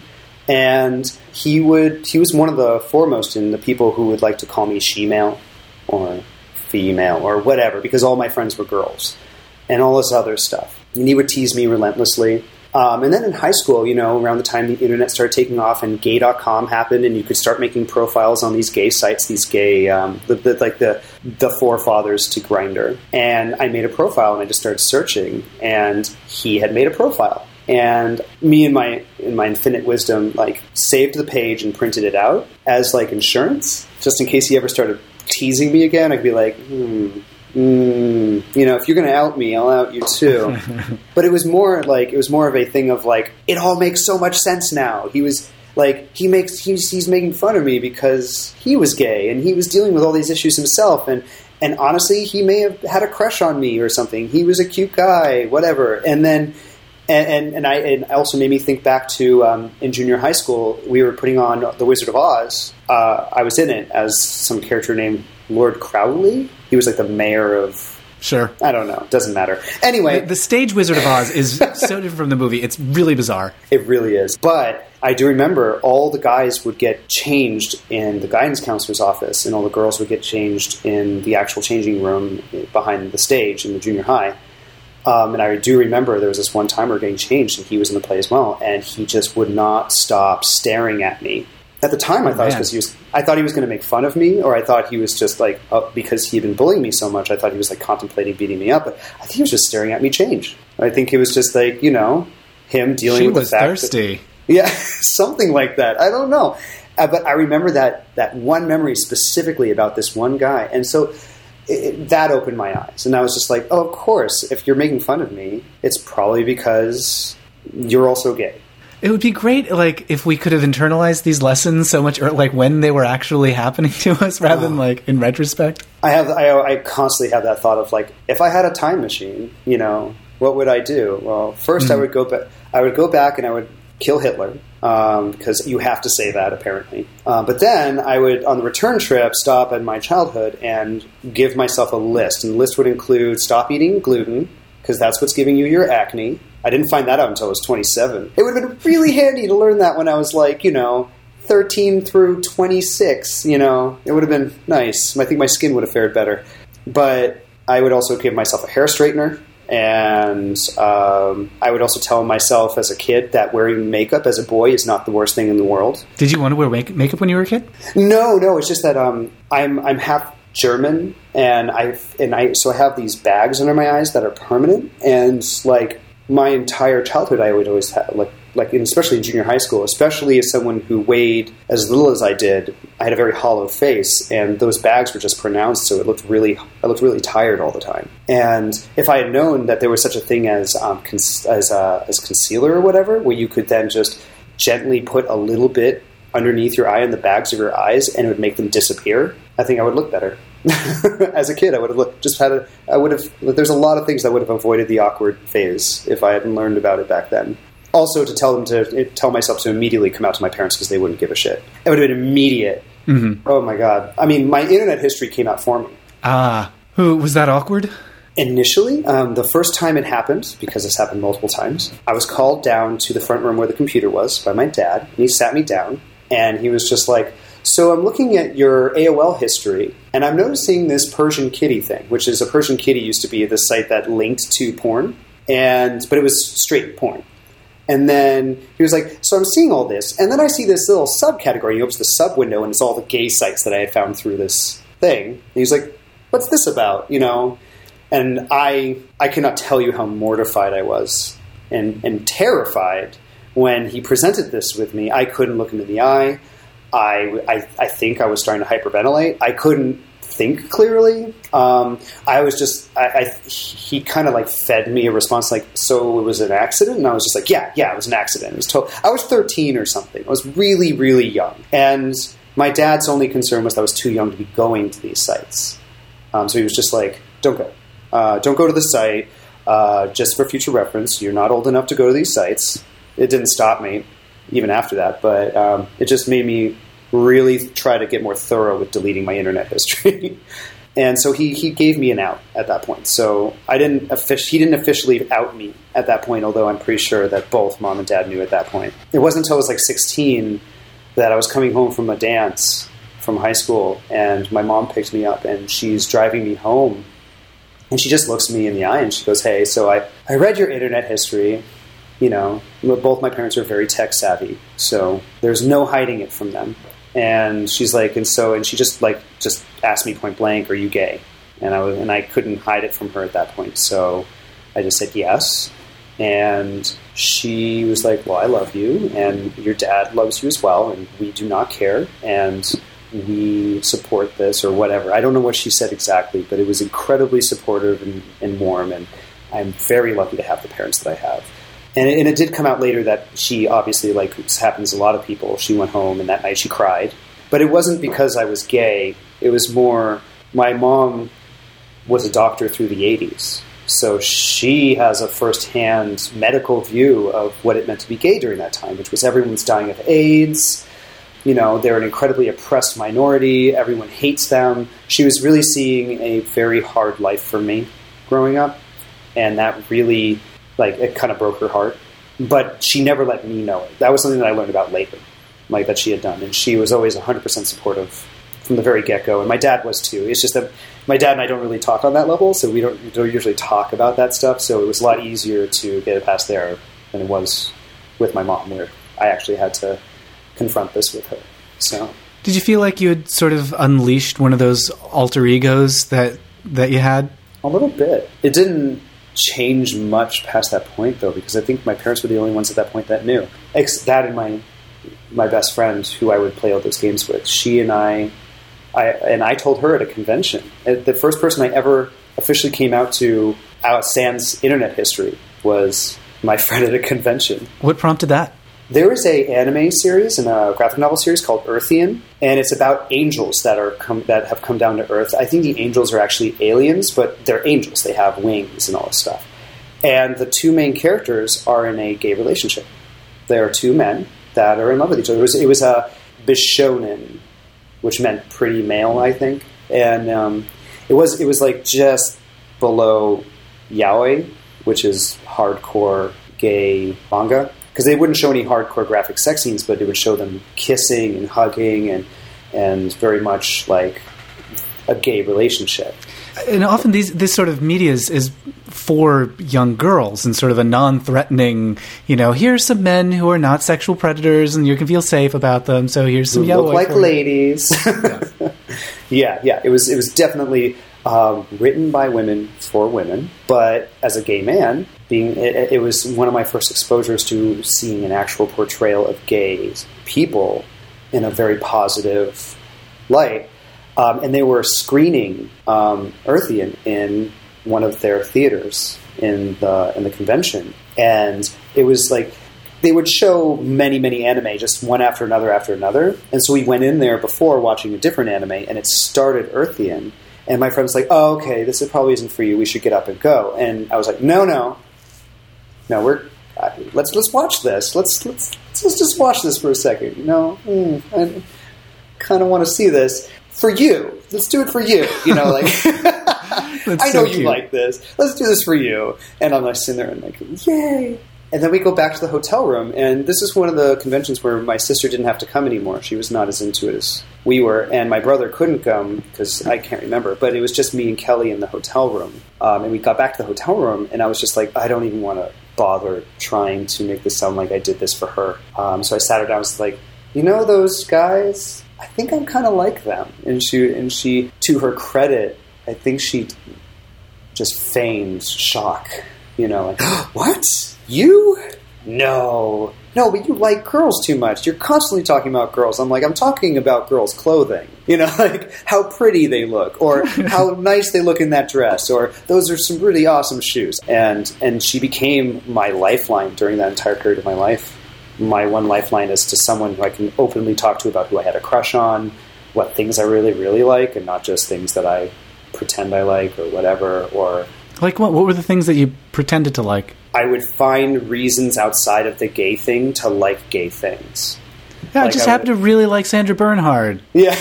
And he would he was one of the foremost in the people who would like to call me she-male or female or whatever, because all my friends were girls and all this other stuff. And he would tease me relentlessly. Um, and then in high school, you know, around the time the internet started taking off and gay dot com happened, and you could start making profiles on these gay sites, these gay, um, the, the, like the the forefathers to Grindr. And I made a profile, and I just started searching, and he had made a profile. And me, in my in my infinite wisdom, like saved the page and printed it out as like insurance, just in case he ever started teasing me again. I'd be like, hmm. Mm, you know, if you're going to out me, I'll out you too. But it was more like, it was more of a thing of like, it all makes so much sense now. He was like, he makes, he's, he's making fun of me because he was gay and he was dealing with all these issues himself. And, and honestly, he may have had a crush on me or something. He was a cute guy, whatever. And then, and, and, and I, it also made me think back to, um, in junior high school, we were putting on The Wizard of Oz. Uh, I was in it as some character named Lord Crowley. He was like the mayor of... Sure. I don't know. Doesn't matter. Anyway. The, the stage Wizard of Oz is so different from the movie. It's really bizarre. It really is. But I do remember all the guys would get changed in the guidance counselor's office, and all the girls would get changed in the actual changing room behind the stage in the junior high. Um, and I do remember there was this one time we were getting changed, and he was in the play as well, and he just would not stop staring at me. At the time, I thought it was because he was. I thought he was going to make fun of me, or I thought he was just like uh, because he had been bullying me so much. I thought he was like contemplating beating me up, but I think he was just staring at me change. I think it was just like, you know, him dealing she with was the fact thirsty. That, yeah, something like that. I don't know, uh, but I remember that that one memory specifically about this one guy, and so it, that opened my eyes, and I was just like, oh, of course, if you're making fun of me, it's probably because you're also gay. It would be great, like, if we could have internalized these lessons so much, or like when they were actually happening to us, rather than like in retrospect. I have, I, I constantly have that thought of like, if I had a time machine, you know, what would I do? Well, first mm. I would go back. I would go back and I would kill Hitler um, because you have to say that apparently. Uh, but then I would, on the return trip, stop in my childhood and give myself a list, and the list would include stop eating gluten because that's what's giving you your acne. I didn't find that out until I was twenty-seven. It would have been really handy to learn that when I was like, you know, thirteen through twenty-six, you know, it would have been nice. I think my skin would have fared better. But I would also give myself a hair straightener. And um, I would also tell myself as a kid that wearing makeup as a boy is not the worst thing in the world. Did you want to wear make- makeup when you were a kid? No, no. It's just that um, I'm I'm half German, and I and I so I have these bags under my eyes that are permanent. And like my entire childhood, I would always have like like in, especially in junior high school, especially as someone who weighed as little as I did, I had a very hollow face, and those bags were just pronounced, so it looked really I looked really tired all the time. And if I had known that there was such a thing as um, cons- as uh, as concealer or whatever, where you could then just gently put a little bit underneath your eye in the bags of your eyes, and it would make them disappear, I think I would look better. As a kid, I would have looked, just had a. I would have. There's a lot of things that would have avoided the awkward phase if I hadn't learned about it back then. Also, to tell them to tell myself to immediately come out to my parents because they wouldn't give a shit. It would have been immediate. Mm-hmm. Oh my god! I mean, my internet history came out for me. Ah, who was that awkward? Initially, um, the first time it happened, because this happened multiple times, I was called down to the front room where the computer was by my dad, and he sat me down, and he was just like, so I'm looking at your A O L history, and I'm noticing this Persian Kitty thing, which is a Persian Kitty used to be the site that linked to porn, and but it was straight porn. And then he was like, so I'm seeing all this, and then I see this little subcategory. He opens the sub window, and it's all the gay sites that I had found through this thing. And he's like, what's this about, you know? And I I cannot tell you how mortified I was and, and terrified when he presented this with me. I couldn't look him in the eye. I, I, I think I was starting to hyperventilate. I couldn't think clearly. Um, I was just, I, I he kind of like fed me a response like, so it was an accident? And I was just like, yeah, yeah, it was an accident. It was to- I was thirteen or something. I was really, really young. And my dad's only concern was that I was too young to be going to these sites. Um, so he was just like, don't go. Uh, don't go to the site. Uh, just for future reference, you're not old enough to go to these sites. It didn't stop me, even after that, but um, it just made me really try to get more thorough with deleting my internet history. And so he, he gave me an out at that point. So I didn't offic- he didn't officially out me at that point, although I'm pretty sure that both mom and dad knew at that point. It wasn't until I was like sixteen that I was coming home from a dance from high school, and my mom picked me up, and she's driving me home, and she just looks me in the eye, and she goes, hey, so I, I read your internet history. You know, both my parents are very tech savvy, so there's no hiding it from them. And she's like, and so, and she just like, just asked me point blank, are you gay? And I was, and I couldn't hide it from her at that point. So I just said yes. And she was like, well, I love you, and your dad loves you as well, and we do not care, and we support this, or whatever. I don't know what she said exactly, but it was incredibly supportive and, and warm, and I'm very lucky to have the parents that I have. And it, and it did come out later that she obviously, like this happens to a lot of people, she went home and that night she cried. But it wasn't because I was gay. It was more, my mom was a doctor through the eighties. So she has a first-hand medical view of what it meant to be gay during that time, which was everyone's dying of AIDS. You know, they're an incredibly oppressed minority. Everyone hates them. She was really seeing a very hard life for me growing up. And that really... like, it kind of broke her heart. But she never let me know it. That was something that I learned about later, like, that she had done. And she was always one hundred percent supportive from the very get-go. And my dad was, too. It's just that my dad and I don't really talk on that level, so we don't, we don't usually talk about that stuff. So it was a lot easier to get it past there than it was with my mom, where I actually had to confront this with her. So, did you feel like you had sort of unleashed one of those alter egos that, that you had? A little bit. It didn't change much past that point, though, because I think my parents were the only ones at that point that knew. Ex- that and my my best friend, who I would play all those games with, she and I, I and I told her at a convention. The first person I ever officially came out to out sans internet history was my friend at a convention. What prompted that? There is a anime series and a graphic novel series called Earthian, and it's about angels that are come, that have come down to Earth. I think the angels are actually aliens, but they're angels. They have wings and all this stuff. And the two main characters are in a gay relationship. There are two men that are in love with each other. It was, it was a bishonen, which meant pretty male, I think. And um, it was it was like just below yaoi, which is hardcore gay manga. because they wouldn't show any hardcore graphic sex scenes, but it would show them kissing and hugging and and very much like a gay relationship. And often these this sort of media is, is for young girls and sort of a non-threatening, you know, here's some men who are not sexual predators and you can feel safe about them, so here's some Who yellow look like ladies. Yeah. yeah, yeah. It was it was definitely um, written by women for women, but as a gay man, being it, it was one of my first exposures to seeing an actual portrayal of gay people in a very positive light. Um, and they were screening um, Earthian in one of their theaters in the in the convention, and it was like they would show many many anime just one after another after another. And so we went in there before watching a different anime, and it started Earthian. And my friend was like, "Oh, okay, this probably isn't for you. We should get up and go." And I was like, "No, no, no. We're uh, let's let's watch this. Let's let's let's just watch this for a second. You know, mm, I kind of want to see this." For you. Let's do it for you. You know, like, I know so you like this. Let's do this for you. And I'm like sitting there and like, yay. And then we go back to the hotel room. And this is one of the conventions where my sister didn't have to come anymore. She was not as into it as we were. And my brother couldn't come because I can't remember. But it was just me and Kelly in the hotel room. Um, and we got back to the hotel room. And I was just like, I don't even want to bother trying to make this sound like I did this for her. Um, so I sat her down and was like, you know those guys? I think I'm kind of like them. And she, and she, to her credit, I think she just feigned shock. You know, like, what? You? No. No, but you like girls too much. You're constantly talking about girls. I'm like, I'm talking about girls' clothing. You know, like how pretty they look, or how nice they look in that dress, or those are some really awesome shoes. And and she became my lifeline during that entire period of my life. My one lifeline is to someone who I can openly talk to about who I had a crush on, what things I really, really like, and not just things that I pretend I like or whatever. Or like what? What were the things that you pretended to like? I would find reasons outside of the gay thing to like gay things. Yeah, like I just I happen would, to really like Sandra Bernhard. Yeah,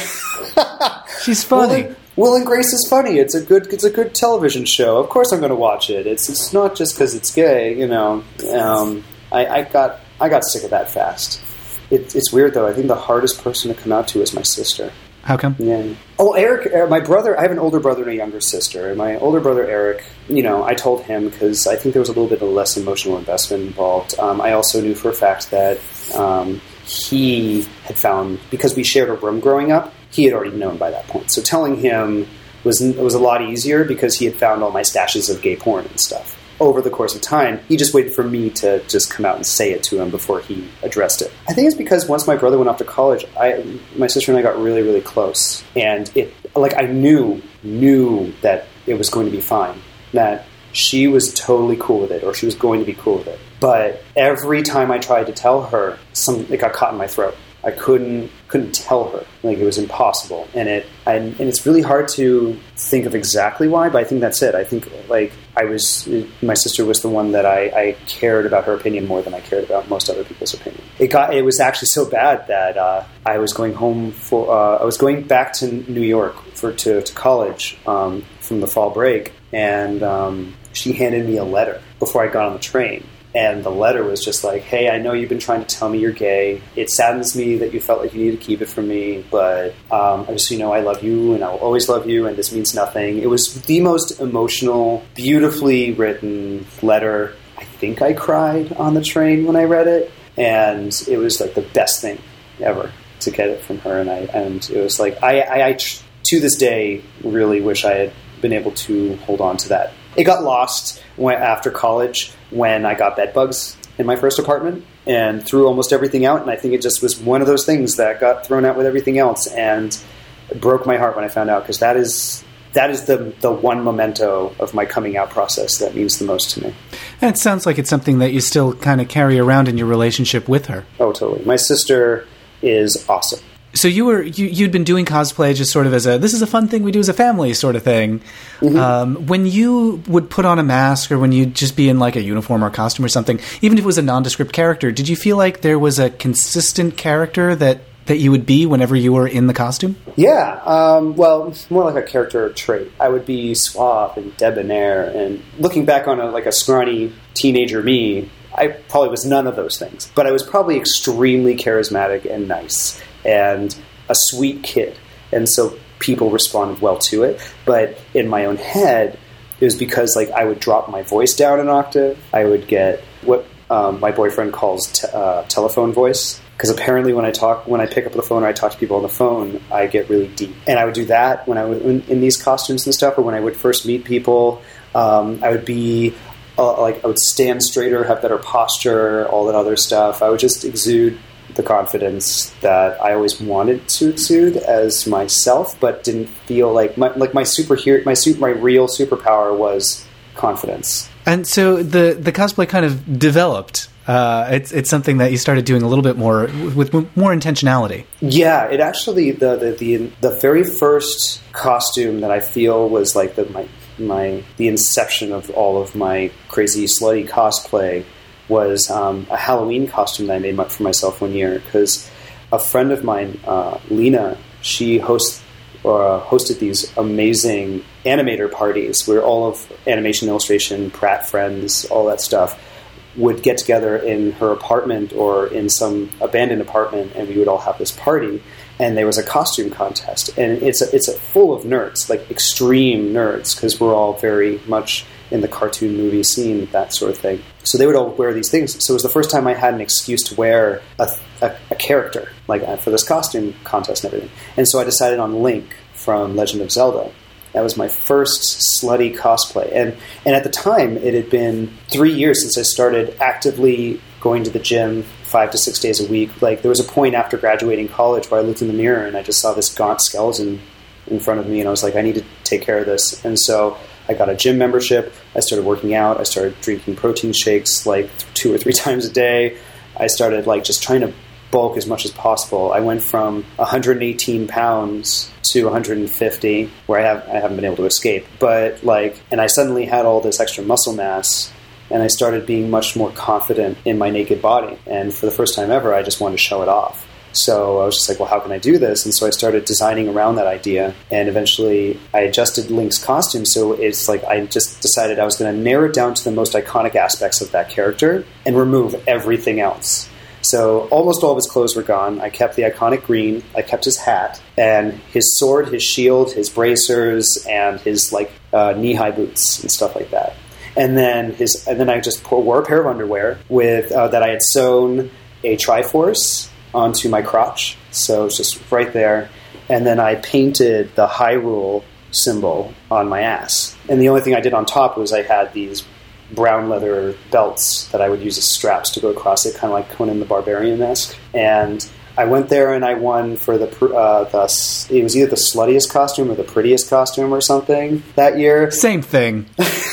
she's funny. Will, Will and Grace is funny. It's a good. It's a good television show. Of course, I'm going to watch it. It's it's not just because it's gay. You know, um, I, I got. I got sick of that fast. It, it's weird, though. I think the hardest person to come out to is my sister. How come? Yeah. Oh, Eric, uh, my brother, I have an older brother and a younger sister. And my older brother, Eric, you know, I told him because I think there was a little bit of less emotional investment involved. Um, I also knew for a fact that um, he had found, because we shared a room growing up, he had already known by that point. So telling him was, was a lot easier because he had found all my stashes of gay porn and stuff. Over the course of time, he just waited for me to just come out and say it to him before he addressed it. I think it's because once my brother went off to college, I, my sister and I got really, really close. And it, like, I knew, knew that it was going to be fine. That she was totally cool with it, or she was going to be cool with it. But every time I tried to tell her, some it got caught in my throat. I couldn't couldn't tell her. Like, it was impossible. And it I, and it's really hard to think of exactly why, but I think that's it. I think, like, I was, my sister was the one that I, I cared about her opinion more than I cared about most other people's opinion. It got, it was actually so bad that uh, I was going home for, uh, I was going back to New York for to, to college um, from the fall break, and um, she handed me a letter before I got on the train. And the letter was just like, hey, I know you've been trying to tell me you're gay. It saddens me that you felt like you needed to keep it from me, but um, just so you know, I love you, and I will always love you, and this means nothing. It was the most emotional, beautifully written letter. I think I cried on the train when I read it, and it was like the best thing ever to get it from her. And I and it was like, I, I, I to this day, really wish I had been able to hold on to that. It got lost when, after college when I got bed bugs in my first apartment and threw almost everything out. And I think it just was one of those things that got thrown out with everything else. And it broke my heart when I found out, because that is that is the, the one memento of my coming out process that means the most to me. And it sounds like it's something that you still kind of carry around in your relationship with her. Oh, totally. My sister is awesome. So you were you, you'd been doing cosplay just sort of as a, this is a fun thing we do as a family sort of thing. Mm-hmm. Um, when you would put on a mask, or when you'd just be in like a uniform or costume or something, even if it was a nondescript character, did you feel like there was a consistent character that, that you would be whenever you were in the costume? Yeah, um, well, more like a character trait. I would be suave and debonair, and looking back on a, like a scrawny teenager me, I probably was none of those things, but I was probably extremely charismatic and nice and a sweet kid. And so people responded well to it. But in my own head, it was because like I would drop my voice down an octave. I would get what um, my boyfriend calls te- uh, telephone voice. Because apparently when I talk, when I pick up the phone or I talk to people on the phone, I get really deep. And I would do that when I was in, in these costumes and stuff, or when I would first meet people. Um, I would be uh, like, I would stand straighter, have better posture, all that other stuff. I would just exude the confidence that I always wanted to exude as myself, but didn't feel like my, like my superhero, my super, my real superpower was confidence. And so the the cosplay kind of developed. Uh, it's it's something that you started doing a little bit more with more intentionality. Yeah, it actually the the the, the very first costume that I feel was like the my my the inception of all of my crazy slutty cosplay was um, a Halloween costume that I made for myself one year because a friend of mine, uh, Lena, she hosts uh, hosted these amazing animator parties where all of animation, illustration, Pratt friends, all that stuff would get together in her apartment or in some abandoned apartment, and we would all have this party. And there was a costume contest, and it's a, it's a full of nerds, like extreme nerds, because we're all very much in the cartoon movie scene, that sort of thing. So they would all wear these things. So it was the first time I had an excuse to wear a, a, a character, like uh, for this costume contest and everything. And so I decided on Link from Legend of Zelda. That was my first slutty cosplay. And and at the time, it had been three years since I started actively going to the gym five to six days a week. Like, there was a point after graduating college where I looked in the mirror and I just saw this gaunt skeleton in front of me, and I was like, I need to take care of this. And so I got a gym membership. I started working out. I started drinking protein shakes like two or three times a day. I started like just trying to bulk as much as possible. I went from one hundred eighteen pounds to one hundred fifty, where I have I haven't been able to escape. But like, and I suddenly had all this extra muscle mass, and I started being much more confident in my naked body. And for the first time ever, I just wanted to show it off. So I was just like, well, how can I do this? And so I started designing around that idea, and eventually I adjusted Link's costume. So it's like I just decided I was going to narrow it down to the most iconic aspects of that character and remove everything else. So almost all of his clothes were gone. I kept the iconic green. I kept his hat and his sword, his shield, his bracers, and his like uh, knee-high boots and stuff like that. And then his, and then I just wore a pair of underwear with uh, that I had sewn a Triforce onto my crotch, so it's just right there. And then I painted the Hyrule symbol on my ass. And the only thing I did on top was I had these brown leather belts that I would use as straps to go across it, kind of like Conan the Barbarian-esque. And I went there and I won for the, uh, the it was either the sluttiest costume or the prettiest costume or something that year. Same thing.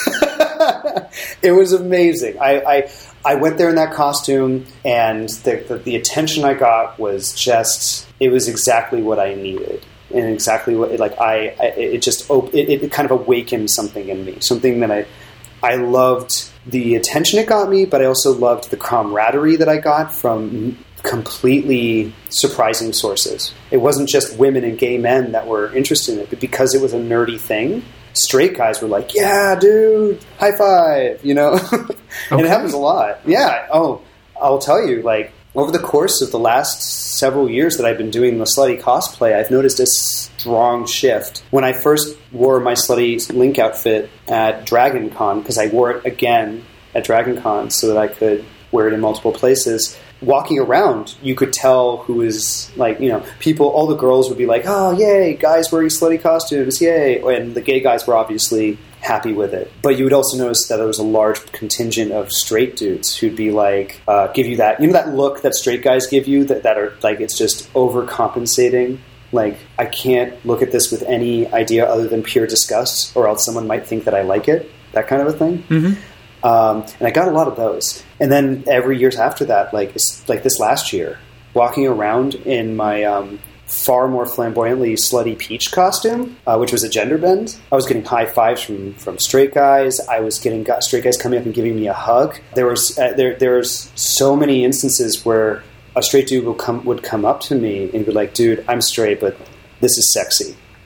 It was amazing. I, I I went there in that costume, and the, the the attention I got was just, it was exactly what I needed, and exactly what like I, I it just op- it, it kind of awakened something in me, something that I I loved the attention it got me, but I also loved the camaraderie that I got from completely surprising sources. It wasn't just women and gay men that were interested in it, but because it was a nerdy thing, straight guys were like, yeah, dude, high five, you know? And okay. It happens a lot. Yeah. Oh, I'll tell you, like, over the course of the last several years that I've been doing the slutty cosplay, I've noticed a strong shift. When I first wore my slutty Link outfit at Dragon Con, because I wore it again at Dragon Con so that I could wear it in multiple places, walking around, you could tell who was, like, you know, people, all the girls would be like, oh, yay, guys wearing slutty costumes, yay. And the gay guys were obviously happy with it. But you would also notice that there was a large contingent of straight dudes who'd be like, uh, give you that, you know, that look that straight guys give you that, that are like, it's just overcompensating. Like, I can't look at this with any idea other than pure disgust, or else someone might think that I like it, that kind of a thing. Mm-hmm. Um, and I got a lot of those. And then every years after that, like like this last year, walking around in my um, far more flamboyantly slutty Peach costume, uh, which was a gender bend, I was getting high fives from, from straight guys. I was getting got straight guys coming up and giving me a hug. There was uh, there there's so many instances where a straight dude would come would come up to me and be like, "Dude, I'm straight, but this is sexy."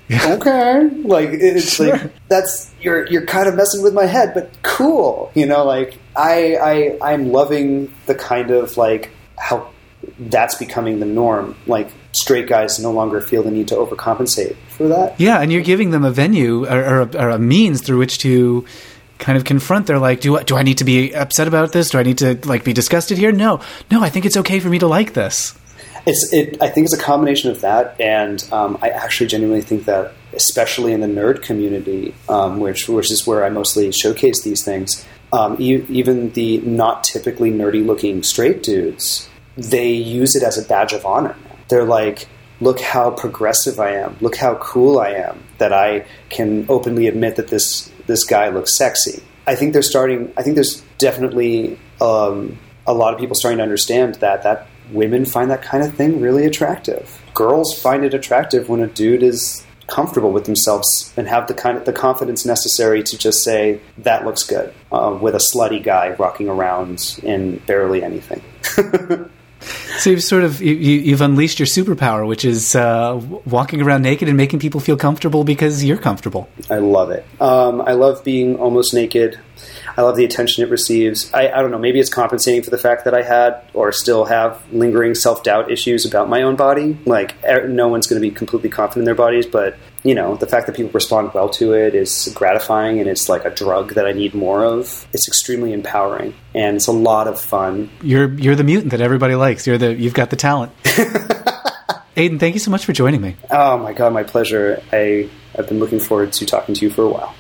Okay, like it's Sure. like that's you're you're kind of messing with my head, but cool, you know. Like I I I'm loving the kind of like how that's becoming the norm. Like straight guys no longer feel the need to overcompensate for that. Yeah, and you're giving them a venue or, or, a, or a means through which to kind of confront their like, do I, do I need to be upset about this? Do I need to like be disgusted here? No, no, I think it's okay for me to like this. It's it. I think it's a combination of that, and um, I actually genuinely think that, especially in the nerd community, um, which which is where I mostly showcase these things, um, e- even the not typically nerdy-looking straight dudes, they use it as a badge of honor. They're like, look how progressive I am. Look how cool I am that I can openly admit that this this guy looks sexy. I think they're starting. I think there's definitely um, a lot of people starting to understand that that. Women find that kind of thing really attractive. Girls find it attractive when a dude is comfortable with themselves and have the kind of the confidence necessary to just say that looks good uh, with a slutty guy rocking around in barely anything. So you've sort of you, you've unleashed your superpower, which is uh, walking around naked and making people feel comfortable because you're comfortable. I love it. Um, I love being almost naked. I love the attention it receives. I, I don't know, maybe it's compensating for the fact that I had or still have lingering self-doubt issues about my own body. Like, no one's going to be completely confident in their bodies, but, you know, the fact that people respond well to it is gratifying, and it's like a drug that I need more of. It's extremely empowering, and it's a lot of fun. You're you're the mutant that everybody likes. You're the You've got the talent. Aidan, thank you so much for joining me. Oh, my God, my pleasure. I, I've been looking forward to talking to you for a while.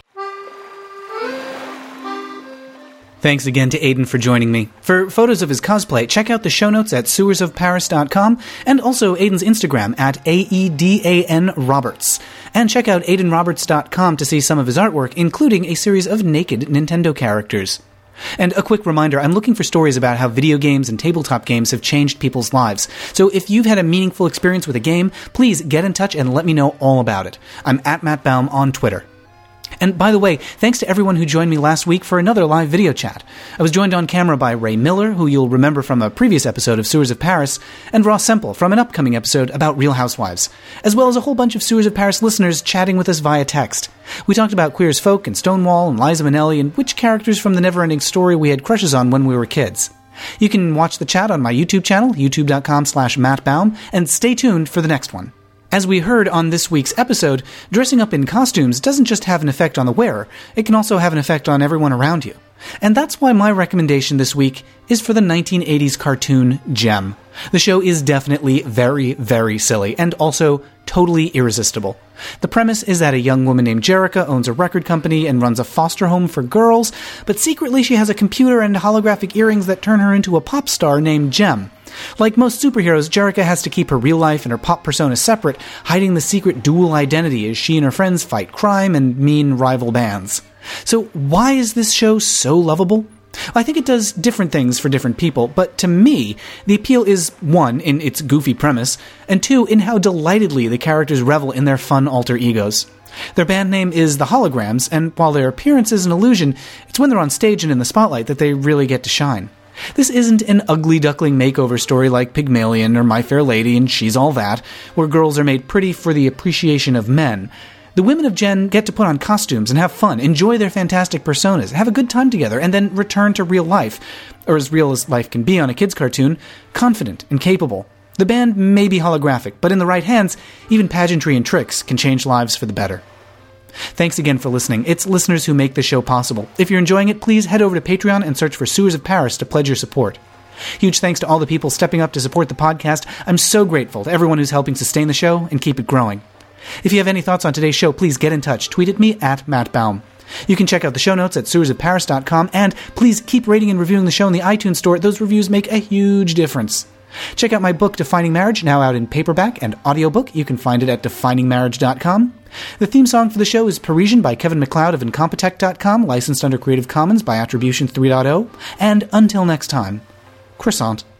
Thanks again to Aidan for joining me. For photos of his cosplay, check out the show notes at sewers of paris dot com and also Aidan's Instagram at A E D A N Roberts. And check out aidan roberts dot com to see some of his artwork, including a series of naked Nintendo characters. And a quick reminder, I'm looking for stories about how video games and tabletop games have changed people's lives. So if you've had a meaningful experience with a game, please get in touch and let me know all about it. I'm at Matt Baum on Twitter. And by the way, thanks to everyone who joined me last week for another live video chat. I was joined on camera by Ray Miller, who you'll remember from a previous episode of Sewers of Paris, and Ross Semple from an upcoming episode about Real Housewives, as well as a whole bunch of Sewers of Paris listeners chatting with us via text. We talked about Queer as Folk and Stonewall and Liza Minnelli and which characters from the Neverending Story we had crushes on when we were kids. You can watch the chat on my YouTube channel, youtube dot com slash Matt Baum, and stay tuned for the next one. As we heard on this week's episode, dressing up in costumes doesn't just have an effect on the wearer, it can also have an effect on everyone around you. And that's why my recommendation this week is for the nineteen eighties cartoon Jem. The show is definitely very, very silly, and also totally irresistible. The premise is that a young woman named Jerrica owns a record company and runs a foster home for girls, but secretly she has a computer and holographic earrings that turn her into a pop star named Jem. Like most superheroes, Jerrica has to keep her real life and her pop persona separate, hiding the secret dual identity as she and her friends fight crime and mean rival bands. So why is this show so lovable? I think it does different things for different people, but to me, the appeal is, one, in its goofy premise, and two, in how delightedly the characters revel in their fun alter egos. Their band name is The Holograms, and while their appearance is an illusion, it's when they're on stage and in the spotlight that they really get to shine. This isn't an ugly duckling makeover story like Pygmalion or My Fair Lady and She's All That, where girls are made pretty for the appreciation of men. The women of Jen get to put on costumes and have fun, enjoy their fantastic personas, have a good time together, and then return to real life, or as real as life can be on a kid's cartoon, confident and capable. The band may be holographic, but in the right hands, even pageantry and tricks can change lives for the better. Thanks again for listening. It's listeners who make this show possible. If you're enjoying it, please head over to Patreon and search for Sewers of Paris to pledge your support. Huge thanks to all the people stepping up to support the podcast. I'm so grateful to everyone who's helping sustain the show and keep it growing. If you have any thoughts on today's show, please get in touch. Tweet at me at Matt Baum. You can check out the show notes at sewers of paris dot com, and please keep rating and reviewing the show in the iTunes store. Those reviews make a huge difference. Check out my book, Defining Marriage, now out in paperback and audiobook. You can find it at defining marriage dot com. The theme song for the show is Parisian by Kevin MacLeod of Incompetech dot com, licensed under Creative Commons by Attribution three point oh. And until next time, croissant.